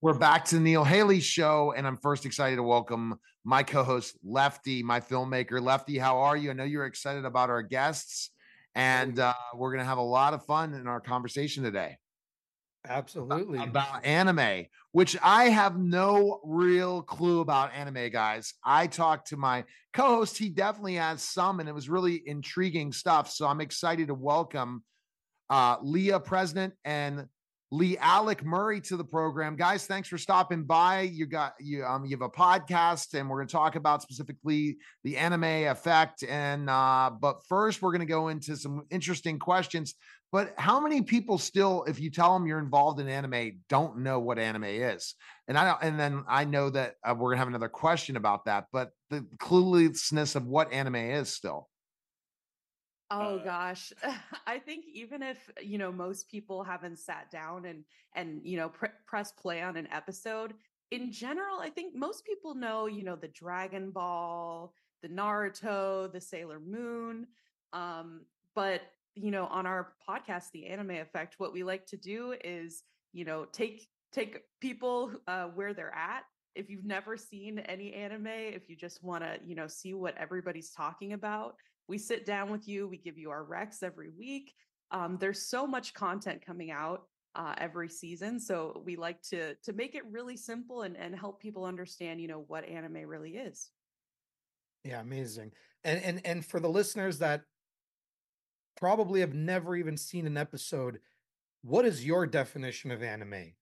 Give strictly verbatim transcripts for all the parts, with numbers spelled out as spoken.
We're back to the Neil Haley Show, and I'm first excited to welcome my co-host, Lefty, my filmmaker. Lefty, how are you? I know you're excited about our guests, and uh, we're going to have a lot of fun in our conversation today. Absolutely. About anime, which I have no real clue about anime, guys. I talked to my co-host. He definitely has some, and it was really intriguing stuff. So I'm excited to welcome uh, Leah President and Lee Alec Murray to the program. Guys, thanks for stopping by. You got you um you have a podcast, and we're going to talk about specifically the anime effect. And uh, but first, we're going to go into some interesting questions. But how many people still, if you tell them you're involved in anime, don't know what anime is? And I and then I know that uh, we're gonna have another question about that. But the cluelessness of what anime is still. Oh gosh, I think even if, you know, most people haven't sat down and, and, you know, pr- press play on an episode, in general, I think most people know, you know, the Dragon Ball, the Naruto, the Sailor Moon. Um, but, you know, on our podcast, The Anime Effect, what we like to do is, you know, take, take people uh, where they're at. If you've never seen any anime, if you just want to, you know, see what everybody's talking about, we sit down with you. We give you our recs every week. Um, there's so much content coming out uh, every season, so we like to to make it really simple and and help people understand, you know, what anime really is. Yeah, amazing. And and and for the listeners that probably have never even seen an episode, what is your definition of anime?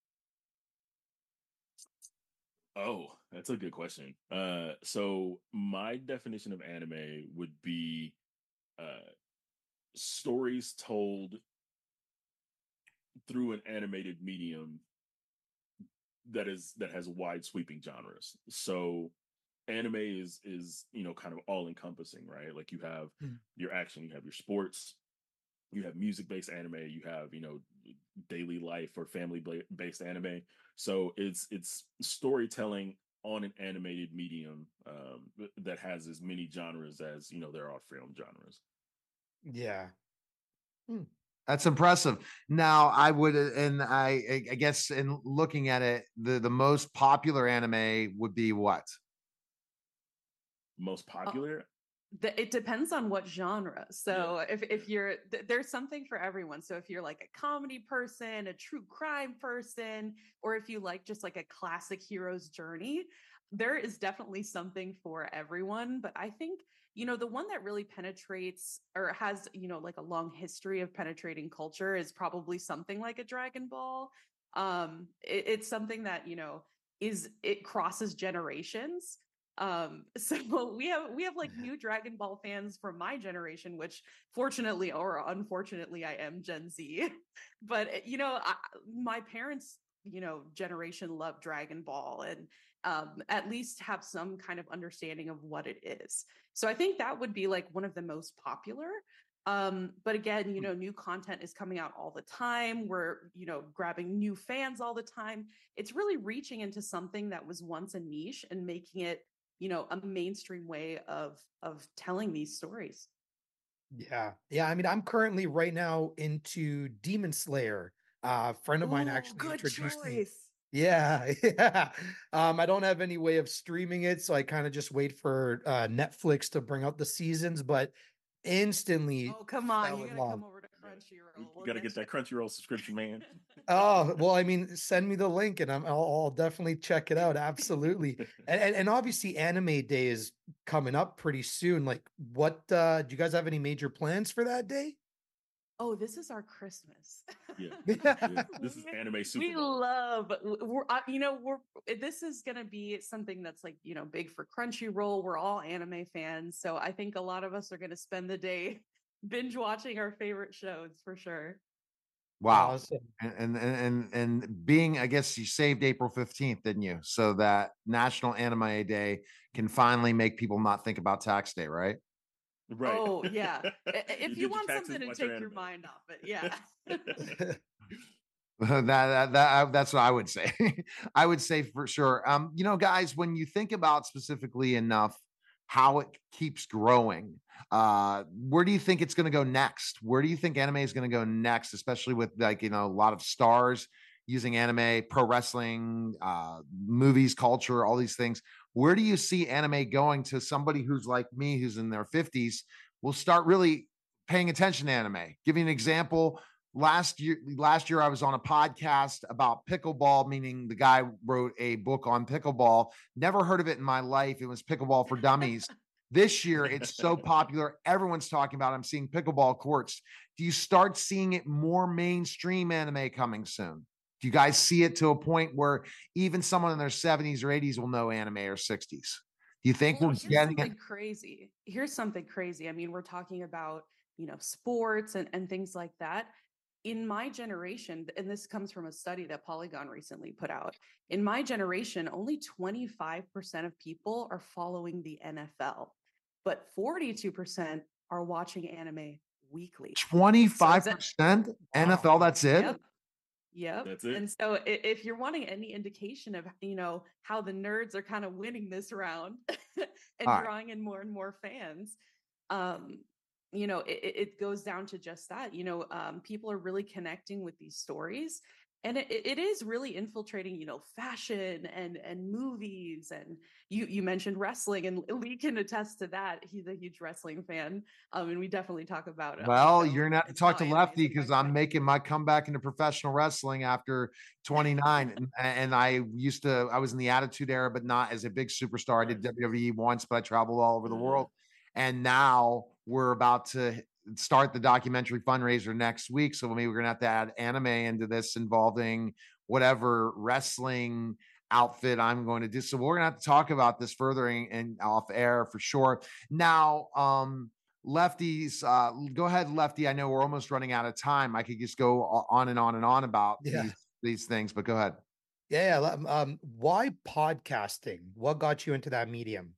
Oh, that's a good question. Uh, so my definition of anime would be uh, stories told through an animated medium that is that has wide sweeping genres. So anime is is you know kind of all encompassing, right? Like you have mm. your action, you have your sports, you have music based anime, you have you know daily life or family based anime. So it's it's storytelling on an animated medium um, that has as many genres as you know there are film genres. Yeah. Hmm. That's impressive. Now, I would, and I, I guess, in looking at it, the the most popular anime would be what? Most popular? Oh. It depends on what genre. So yeah. if, if you're, there's something for everyone. So if you're like a comedy person, a true crime person, or if you like just like a classic hero's journey, there is definitely something for everyone. But I think, you know, the one that really penetrates or has, you know, like a long history of penetrating culture is probably something like a Dragon Ball. Um, it, it's something that, you know, is it crosses generations. Um, so we have we have like new Dragon Ball fans from my generation, which fortunately or unfortunately I am Gen Z. But you know, I, my parents, you know, generation loved Dragon Ball and um, at least have some kind of understanding of what it is. So I think that would be like one of the most popular. Um, but again, you know, new content is coming out all the time. We're, you know, grabbing new fans all the time. It's really reaching into something that was once a niche and making it, you know, a mainstream way of of telling these stories. Yeah. Yeah. I mean, I'm currently right now into Demon Slayer. Uh, a friend of mine Ooh, actually good introduced choice. me. Yeah. Yeah. Um, I don't have any way of streaming it, so I kind of just wait for uh, Netflix to bring out the seasons, but instantly. Oh, come on. You got to come over to Crunchyroll. We'll you got to get that Crunchyroll subscription, man. Oh, well, I mean, send me the link and I'm, I'll, I'll definitely check it out. Absolutely. and, and, and obviously Anime Day is coming up pretty soon. Like what, uh, do you guys have any major plans for that day? Oh, this is our Christmas. Yeah, yeah. This is anime Super We Bowl. love, we're, uh, you know, we're, this is going to be something that's like, you know, big for Crunchyroll. We're all anime fans. So I think a lot of us are going to spend the day binge watching our favorite shows for sure. Wow. Awesome. And, and, and, and being, I guess you saved April fifteenth, didn't you? So that National Anime Day can finally make people not think about tax day, right? Right. Oh, yeah. If you, you want something to take your mind off it. Yeah. that, that, that that's what I would say. I would say for sure. Um, you know, guys, when you think about specifically enough how it keeps growing, uh, where do you think it's going to go next? Where do you think anime is going to go next, especially with like, you know, a lot of stars using anime, pro wrestling, uh, movies, culture, all these things. Where do you see anime going to somebody who's like me, who's in their fifties, will start really paying attention to anime? Give you an example. Last year, last year I was on a podcast about pickleball, meaning the guy wrote a book on pickleball. Never heard of it in my life. It was Pickleball for Dummies. This year, it's so popular. Everyone's talking about it. I'm seeing pickleball courts. Do you start seeing it more mainstream anime coming soon? Do you guys see it to a point where even someone in their seventies or eighties will know anime, or sixties? Do you think Well, we're here's getting something it? crazy. Here's something crazy. I mean, we're talking about, you know, sports and, and things like that. In my generation, and this comes from a study that Polygon recently put out, in my generation, only twenty-five percent of people are following the N F L, but forty-two percent are watching anime weekly. So twenty-five that, percent Wow. N F L, that's it? yep. Yep. That's it. And so i- if you're wanting any indication of, you know, how the nerds are kind of winning this round and All right. drawing in more and more fans, um, you know, it, it goes down to just that. You know, um, people are really connecting with these stories, and it, it is really infiltrating, you know, fashion and and movies. And you you mentioned wrestling, and Lee can attest to that. He's a huge wrestling fan, um, and we definitely talk about it. Well, you know, you're gonna have to and talk how to anime Lefty is because affecting I'm it. making my comeback into professional wrestling after twenty-nine. and, and I used to, I was in the Attitude Era, but not as a big superstar. I did Nice. W W E once, but I traveled all over the Mhm. world. And now we're about to start the documentary fundraiser next week. So maybe we're gonna have to add anime into this, involving whatever wrestling outfit I'm going to do. So we're gonna have to talk about this further and, and off air for sure. Now, um, Lefties, uh, go ahead, Lefty. I know we're almost running out of time. I could just go on and on and on about Yeah. these these things, but go ahead. Yeah, yeah. Um, um, why podcasting? What got you into that medium?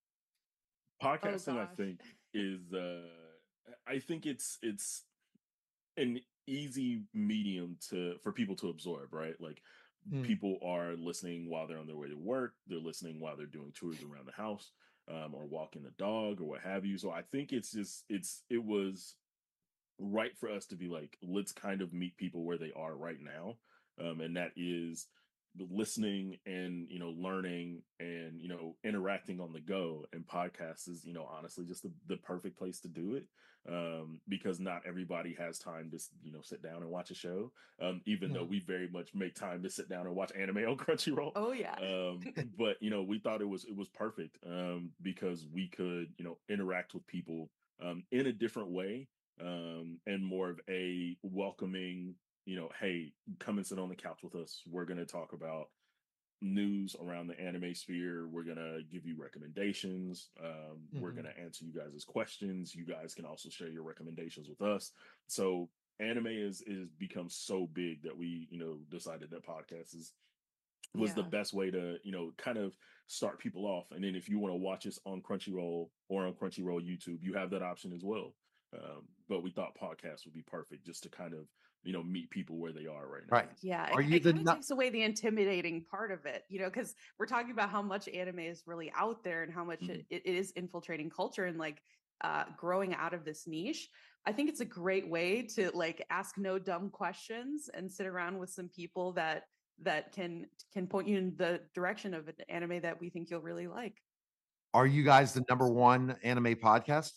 Podcasting, I gosh. think, is uh I think it's it's an easy medium to for people to absorb, right? Like Mm. people are listening while they're on their way to work, they're listening while they're doing tours around the house, um, or walking the dog or what have you. So I think it's just it's it was right for us to be like, let's kind of meet people where they are right now. Um, and that is the listening and, you know, learning and, you know, interacting on the go. And podcasts is, you know, honestly just the, the perfect place to do it. Um, because not everybody has time to, you know, sit down and watch a show. Um, even though Mm. we very much make time to sit down and watch anime on Crunchyroll. Oh yeah. Um, but you know, we thought it was it was perfect, um, because we could, you know, interact with people um in a different way, um, and more of a welcoming, you know, hey, come and sit on the couch with us. We're going to talk about news around the anime sphere. We're going to give you recommendations. Um, We're Mhm. going to answer you guys' questions. You guys can also share your recommendations with us. So anime is is become so big that we, you know, decided that podcast is was the Yeah. best way to, you know, kind of start people off. And then if you want to watch us on Crunchyroll or on Crunchyroll YouTube, you have that option as well. Um, but we thought podcasts would be perfect just to kind of, you know, meet people where they are right now. Right. Yeah, Are it, you it the kind of nu- takes away the intimidating part of it, you know, because we're talking about how much anime is really out there and how much Mhm. it, it is infiltrating culture and like uh, growing out of this niche. I think it's a great way to like ask no dumb questions and sit around with some people that that can can point you in the direction of an anime that we think you'll really like. Are you guys the number one anime podcast?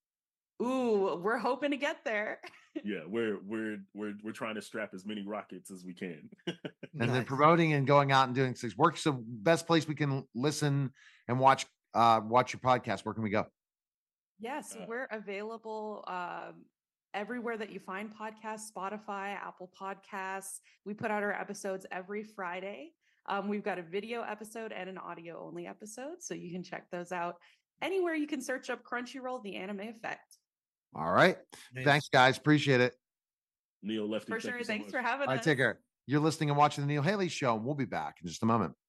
Ooh, we're hoping to get there. Yeah, we're we're we're we're trying to strap as many rockets as we can. And then Nice. promoting and going out and doing things. Work's the best place we can listen and watch uh watch your podcast. Where can we go? Yes, Uh, we're available um, everywhere that you find podcasts, Spotify, Apple Podcasts. We put out our episodes every Friday. Um, we've got a video episode and an audio only episode, so you can check those out anywhere. You can search up Crunchyroll, The Anime Effect. All right. Nice. Thanks, guys. Appreciate it. Neil Lefty, For thank sure. you so Thanks much. for having All right, us. take care. You're listening and watching the Neil Haley Show, and we'll be back in just a moment.